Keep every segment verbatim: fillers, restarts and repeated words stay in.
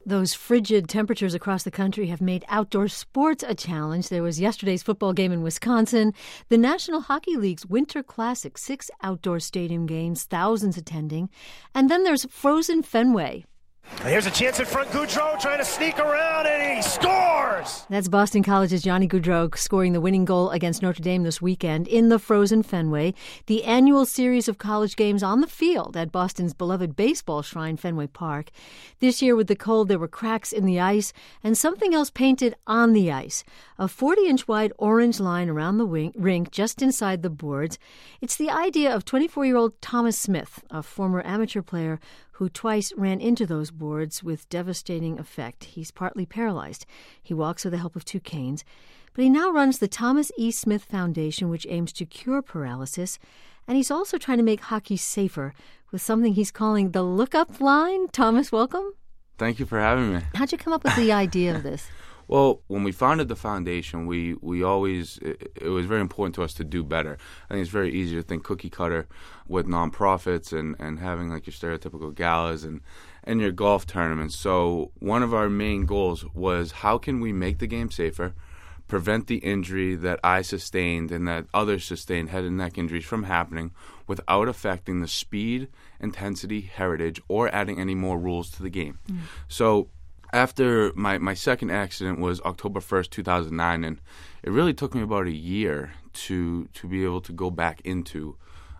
Those frigid temperatures across the country have made outdoor sports a challenge. There was yesterday's football game in Wisconsin, the National Hockey League's Winter Classic, six outdoor stadium games, thousands attending. And then there's Frozen Fenway. Here's a chance in front. Goudreau trying to sneak around, and he scores! That's Boston College's Johnny Gaudreau scoring the winning goal against Notre Dame this weekend in the Frozen Fenway, the annual series of college games on the field at Boston's beloved baseball shrine, Fenway Park. This year, with the cold, there were cracks in the ice and something else painted on the ice, a forty-inch wide orange line around the wing, rink just inside the boards. It's the idea of twenty-four-year-old Thomas Smith, a former amateur player who twice ran into those boards with devastating effect. He's partly paralyzed. He walks with the help of two canes. But he now runs the Thomas E. Smith Foundation, which aims to cure paralysis. And he's also trying to make hockey safer with something he's calling the Look-Up Line. Thomas, welcome. Thank you for having me. How'd you come up with the idea of this? Well, when we founded the foundation, we, we always, it, it was very important to us to do better. I think it's very easy to think cookie cutter with nonprofits and, and having like your stereotypical galas and, and your golf tournaments. So one of our main goals was how can we make the game safer, prevent the injury that I sustained and that others sustained, head and neck injuries, from happening without affecting the speed, intensity, heritage, or adding any more rules to the game. Mm. So after my, my second accident was October first, two thousand nine, and it really took me about a year to to be able to go back into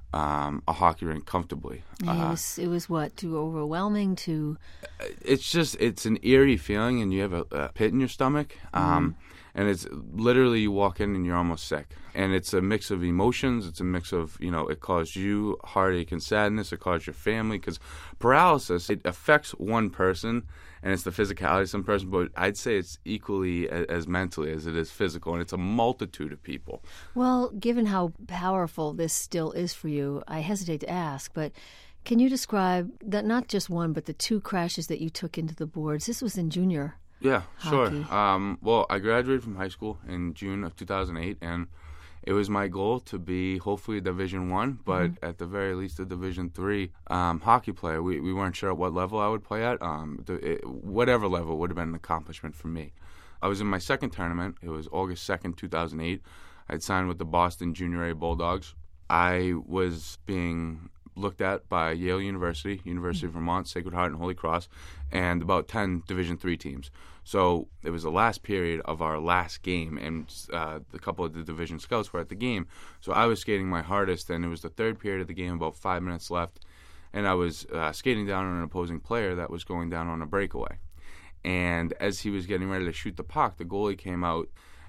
um, a hockey rink comfortably. Yeah, uh, it, was, it was what, too overwhelming to... It's just, it's an eerie feeling, and you have a, a pit in your stomach, um, mm. and it's literally you walk in and you're almost sick. And it's a mix of emotions. It's a mix of, you know, it caused you heartache and sadness. It caused your family, because paralysis, it affects one person, and it's the physicality of some person, but I'd say it's equally as, as mentally as it is physical, and it's a multitude of people. Well, given how powerful this still is for you, I hesitate to ask, but can you describe that, not just one, but the two crashes that you took into the boards? This was in junior Yeah, hockey. sure. Um, well, I graduated from high school in June of two thousand eight, and it was my goal to be hopefully a Division One, but mm-hmm. at the very least a Division Three um, hockey player. We we weren't sure at what level I would play at. Um, the, it, whatever level would have been an accomplishment for me. I was in my second tournament. It was August second, two thousand eight. I'd signed with the Boston Junior A Bulldogs. I was being looked at by Yale University, University mm-hmm. of Vermont, Sacred Heart, and Holy Cross, and about ten Division Three teams. So it was the last period of our last game, and uh, a couple of the division scouts were at the game. So I was skating my hardest, and it was the third period of the game, about five minutes left, and I was uh, skating down on an opposing player that was going down on a breakaway. And as he was getting ready to shoot the puck, the goalie came out,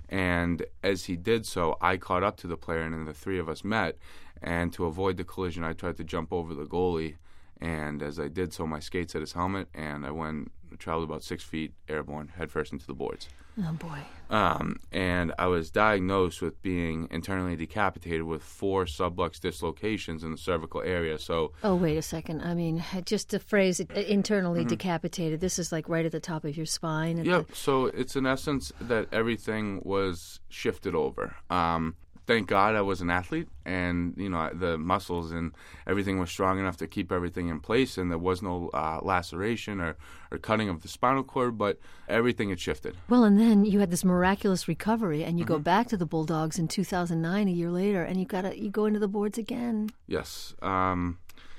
and as he did so, I caught up to the player, and then the three of us met. And to avoid the collision, I tried to jump over the goalie, and as I did so, my skates hit his helmet, and I went traveled about six feet airborne, headfirst into the boards. Oh, boy. Um, and I was diagnosed with being internally decapitated with four sublux dislocations in the cervical area. So, oh, wait a second. I mean, just the phrase internally mm-hmm. decapitated, this is like right at the top of your spine. Yeah, the... so it's in essence that everything was shifted over. Um, Thank God I was an athlete, and you know the muscles and everything was strong enough to keep everything in place, and there was no uh, laceration or, or cutting of the spinal cord, but everything had shifted. Well, and then you had this miraculous recovery, and you mm-hmm. go back to the Bulldogs in two thousand nine, a year later, and you got you go into the boards again. Yes. Um,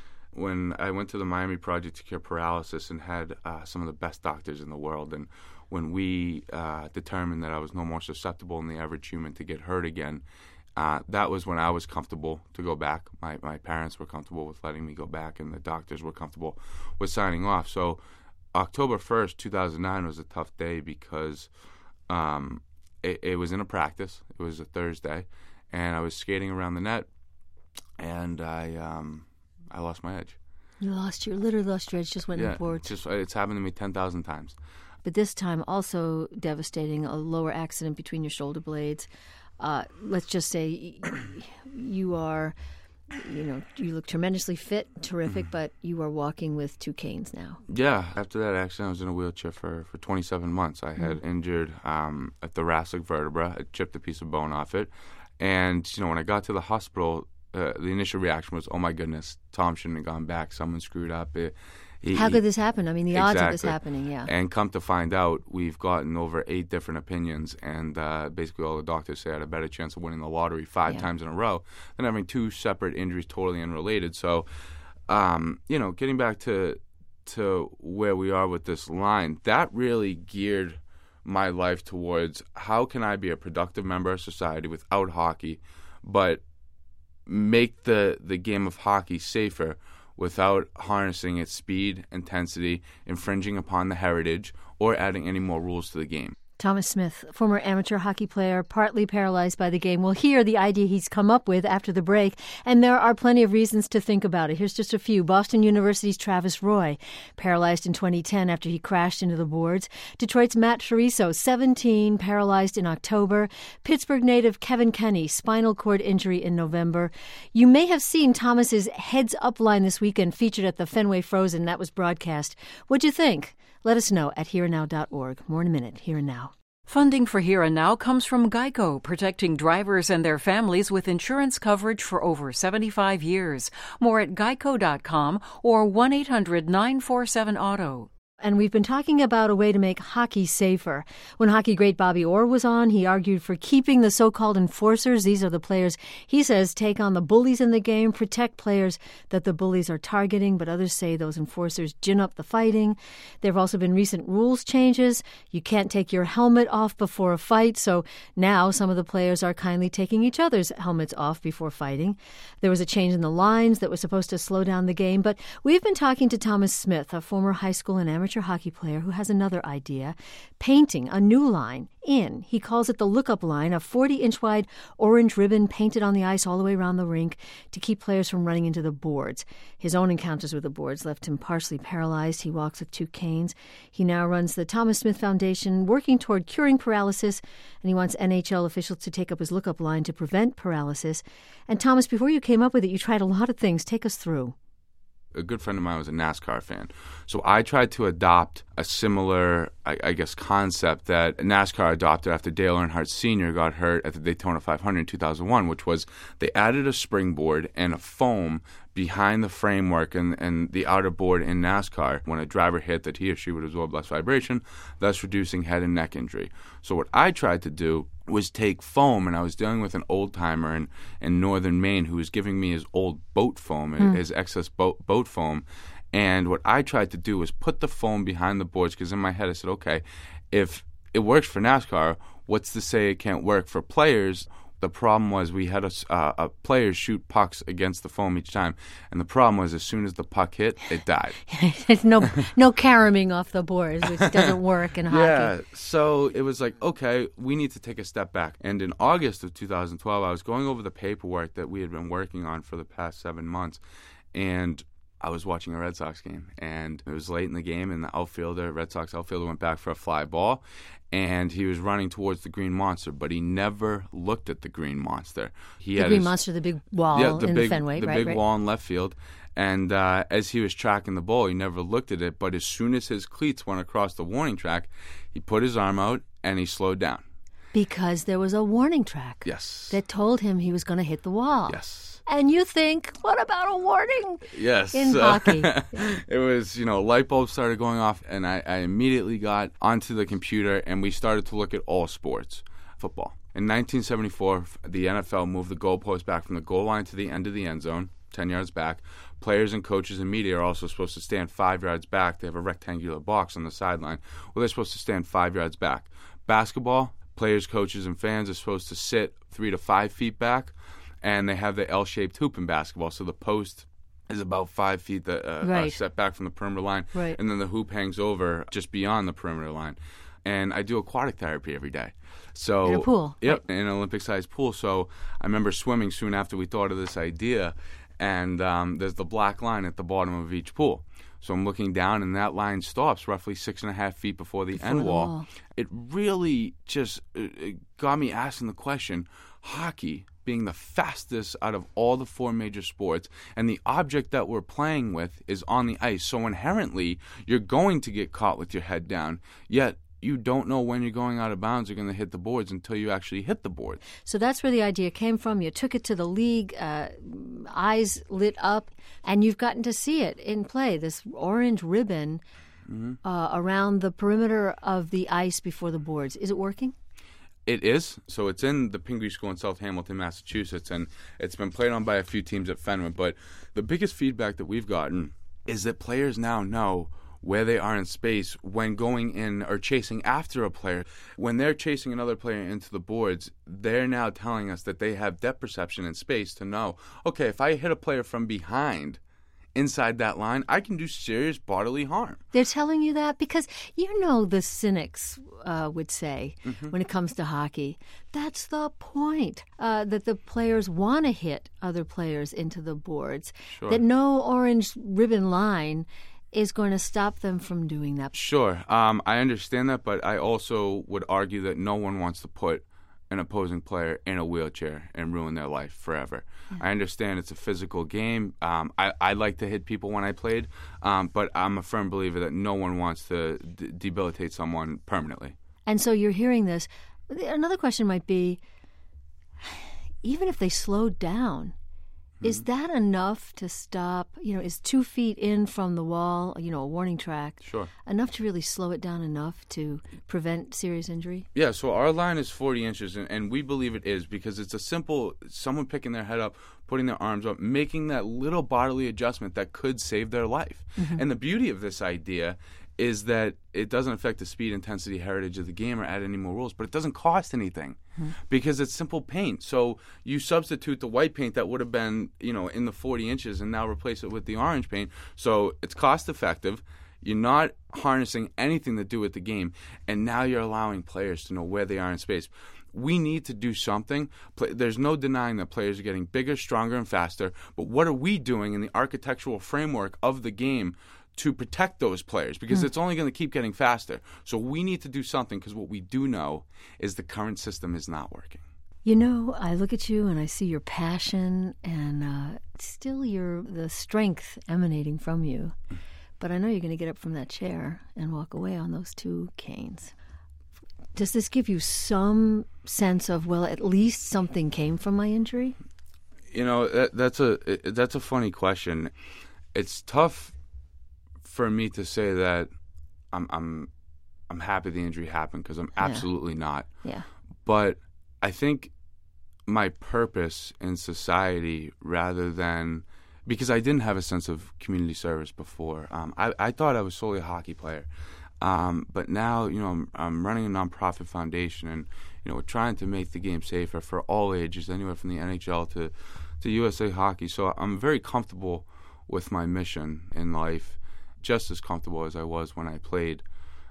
when I went to the Miami Project to Cure Paralysis and had uh, some of the best doctors in the world, and when we uh, determined that I was no more susceptible than the average human to get hurt again, Uh, that was when I was comfortable to go back. My my parents were comfortable with letting me go back, and the doctors were comfortable with signing off. So October first, two thousand nine was a tough day because um, it, it was in a practice. It was a Thursday, and I was skating around the net, and I um, I lost my edge. You lost your, literally lost your edge, just went yeah, in the boards. Just, it's happened to me ten thousand times. But this time also devastating, a lower accident between your shoulder blades. Uh, let's just say you are, you know, you look tremendously fit, terrific, mm-hmm. but you are walking with two canes now. Yeah. After that accident, I was in a wheelchair for, for twenty-seven months. I had mm-hmm. injured um, a thoracic vertebra. I chipped a piece of bone off it. And, you know, when I got to the hospital, uh, the initial reaction was, oh, my goodness, Tom shouldn't have gone back. Someone screwed up. It, He, How could this happen? I mean, the exactly. odds of this happening, yeah. And come to find out, we've gotten over eight different opinions, and uh, basically all the doctors say I had a better chance of winning the lottery five Yeah. times in a row than having two separate injuries totally unrelated. So, um, you know, getting back to to where we are with this line, that really geared my life towards how can I be a productive member of society without hockey, but make the, the game of hockey safer without harnessing its speed, intensity, infringing upon the heritage, or adding any more rules to the game. Thomas Smith, former amateur hockey player, partly paralyzed by the game. We'll hear the idea he's come up with after the break, and there are plenty of reasons to think about it. Here's just a few. Boston University's Travis Roy, paralyzed in twenty ten after he crashed into the boards. Detroit's Matt Chorizo, seventeen, paralyzed in October. Pittsburgh native Kevin Kenny, spinal cord injury in November. You may have seen Thomas's Heads Up line this weekend featured at the Fenway Frozen. That was broadcast. What'd you think? Let us know at here and now dot org. More in a minute. Here and Now. Funding for Here and Now comes from Geico, protecting drivers and their families with insurance coverage for over seventy-five years. More at geico dot com or one eight hundred nine four seven auto. And we've been talking about a way to make hockey safer. When hockey great Bobby Orr was on, he argued for keeping the so-called enforcers. These are the players, he says, take on the bullies in the game, protect players that the bullies are targeting, but others say those enforcers gin up the fighting. There have also been recent rules changes. You can't take your helmet off before a fight, so now some of the players are kindly taking each other's helmets off before fighting. There was a change in the lines that was supposed to slow down the game, but we've been talking to Thomas Smith, a former high school and amateur hockey player who has another idea, painting a new line in. He calls it the Lookup Line, a forty-inch wide orange ribbon painted on the ice all the way around the rink to keep players from running into the boards. His own encounters with the boards left him partially paralyzed. He walks with two canes. He now runs the Thomas Smith Foundation, working toward curing paralysis, and he wants N H L officials to take up his Lookup Line to prevent paralysis. And Thomas, before you came up with it, you tried a lot of things. Take us through. A good friend of mine was a NASCAR fan. So I tried to adopt a similar, I, I guess, concept that NASCAR adopted after Dale Earnhardt Senior got hurt at the Daytona five hundred in two thousand one, which was they added a springboard and a foam behind the framework and, and the outer board in NASCAR. When a driver hit, that he or she would absorb less vibration, thus reducing head and neck injury. So what I tried to do was take foam, and I was dealing with an old-timer in, in northern Maine who was giving me his old boat foam, mm. his excess boat, boat foam, and what I tried to do was put the foam behind the boards, because in my head I said, okay, if it works for NASCAR, what's to say it can't work for players? The problem was we had a, uh, a players shoot pucks against the foam each time, and the problem was as soon as the puck hit, it died. no no caroming off the boards, which doesn't work in hockey. Yeah, so it was like, okay, we need to take a step back. And in August of two thousand twelve, I was going over the paperwork that we had been working on for the past seven months, and I was watching a Red Sox game, and it was late in the game, and the outfielder, Red Sox outfielder, went back for a fly ball, and he was running towards the Green Monster, but he never looked at the Green Monster. He the had Green his, Monster, the big wall yeah, the in big, the Fenway, the right? big right. wall in left field. And uh, as he was tracking the ball, he never looked at it, but as soon as his cleats went across the warning track, he put his arm out and he slowed down. Because there was a warning track. Yes. That told him he was going to hit the wall. Yes. And you think, what about a warning? Yes. In hockey. It was, you know, light bulbs started going off, and I, I immediately got onto the computer, and we started to look at all sports. Football. In nineteen seventy-four, the N F L moved the goalpost back from the goal line to the end of the end zone, ten yards back. Players and coaches and media are also supposed to stand five yards back. They have a rectangular box on the sideline. Well, they're supposed to stand five yards back. Basketball, players, coaches, and fans are supposed to sit three to five feet back, and they have the L-shaped hoop in basketball. So the post is about five feet that, uh, right. uh, set back from the perimeter line, right. and then the hoop hangs over just beyond the perimeter line. And I do aquatic therapy every day. So in a pool. Yep, right. in an Olympic-sized pool. So I remember swimming soon after we thought of this idea, and um, there's the black line at the bottom of each pool. So I'm looking down, and that line stops roughly six and a half feet before the before end the wall. wall. It really just it got me asking the question, hockey being the fastest out of all the four major sports, and the object that we're playing with is on the ice. So inherently, you're going to get caught with your head down. Yet you don't know when you're going out of bounds or going to hit the boards until you actually hit the board. So that's where the idea came from. You took it to the league, uh, eyes lit up, and you've gotten to see it in play, this orange ribbon mm-hmm. uh, around the perimeter of the ice before the boards. Is it working? It is. So it's in the Pingree School in South Hamilton, Massachusetts, and it's been played on by a few teams at Fenway. But the biggest feedback that we've gotten is that players now know where they are in space when going in or chasing after a player. When they're chasing another player into the boards, they're now telling us that they have depth perception in space to know, okay, if I hit a player from behind inside that line, I can do serious bodily harm. They're telling you that because, you know, the cynics uh, would say mm-hmm. when it comes to hockey, that's the point, uh, that the players want to hit other players into the boards, sure. that no orange ribbon line is going to stop them from doing that. Sure. Um, I understand that, but I also would argue that no one wants to put an opposing player in a wheelchair and ruin their life forever. Yeah. I understand it's a physical game. Um, I, I like to hit people when I played, um, but I'm a firm believer that no one wants to d- debilitate someone permanently. And so you're hearing this. Another question might be, even if they slowed down, mm-hmm. is that enough to stop, you know, is two feet in from the wall, you know, a warning track, sure. enough to really slow it down enough to prevent serious injury? Yeah, so our line is forty inches, and, and we believe it is because it's a simple, someone picking their head up, putting their arms up, making that little bodily adjustment that could save their life. Mm-hmm. And the beauty of this idea is that it doesn't affect the speed, intensity, heritage of the game or add any more rules, but it doesn't cost anything mm-hmm. because it's simple paint. So you substitute the white paint that would have been, you know, in the forty inches and now replace it with the orange paint. So it's cost effective. You're not harnessing anything to do with the game, and now you're allowing players to know where they are in space. We need to do something. There's no denying that players are getting bigger, stronger, and faster, but what are we doing in the architectural framework of the game to protect those players? Because mm. it's only going to keep getting faster. So we need to do something because what we do know is the current system is not working. You know, I look at you and I see your passion and uh, still your the strength emanating from you. But I know you're going to get up from that chair and walk away on those two canes. Does this give you some sense of, well, at least something came from my injury? You know, that, that's a that's a funny question. It's tough for me to say that I'm I'm I'm happy the injury happened because I'm absolutely yeah. not. Yeah. But I think my purpose in society, rather than because I didn't have a sense of community service before. Um, I, I thought I was solely a hockey player. Um, but now, you know, I'm, I'm running a nonprofit foundation, and you know, we're trying to make the game safer for all ages, anywhere from the N H L to, to U S A Hockey. So I'm very comfortable with my mission in life, just as comfortable as I was when I played.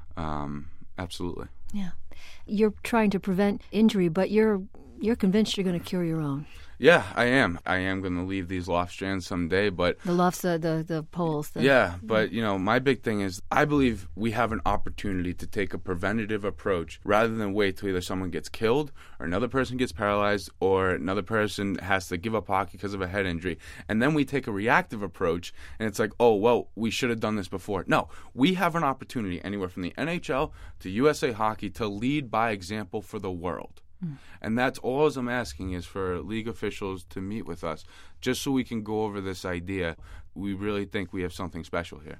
Um, absolutely. Yeah, you're trying to prevent injury, but you're you're convinced you're going to cure your own. Yeah, I am. I am going to leave these loft strands someday, but the lofts, the the, the poles. The, yeah, but you know, my big thing is I believe we have an opportunity to take a preventative approach rather than wait till either someone gets killed or another person gets paralyzed or another person has to give up hockey because of a head injury, and then we take a reactive approach, and it's like, oh well, we should have done this before. No, we have an opportunity anywhere from the N H L to U S A Hockey to lead by example for the world. Mm. And that's all I'm asking is for league officials to meet with us just so we can go over this idea. We really think we have something special here.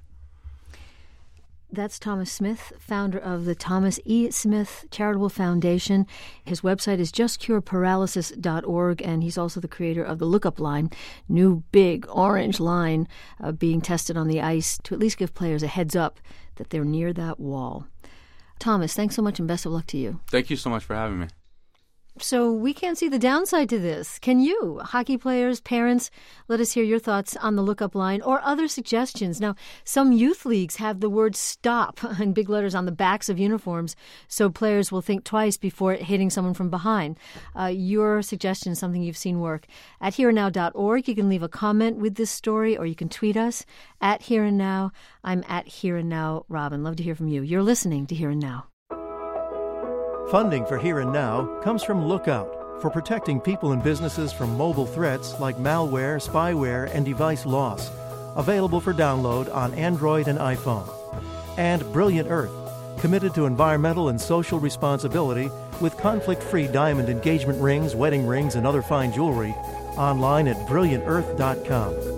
That's Thomas Smith, founder of the Thomas E. Smith Charitable Foundation. His website is just cure paralysis dot org, and he's also the creator of the Lookup Line, new big orange line uh, being tested on the ice to at least give players a heads up that they're near that wall. Thomas, thanks so much and best of luck to you. Thank you so much for having me. So we can't see the downside to this. Can you? Hockey players, parents, let us hear your thoughts on the Lookup Line or other suggestions. Now, some youth leagues have the word stop in big letters on the backs of uniforms so players will think twice before hitting someone from behind. Uh, your suggestion is something you've seen work. At here and now dot org, you can leave a comment with this story or you can tweet us at Here and Now. I'm at Here and Now Robin. Love to hear from you. You're listening to Here and Now. Funding for Here and Now comes from Lookout for protecting people and businesses from mobile threats like malware, spyware, and device loss. Available for download on Android and iPhone. And Brilliant Earth, committed to environmental and social responsibility with conflict-free diamond engagement rings, wedding rings, and other fine jewelry. Online at brilliant earth dot com.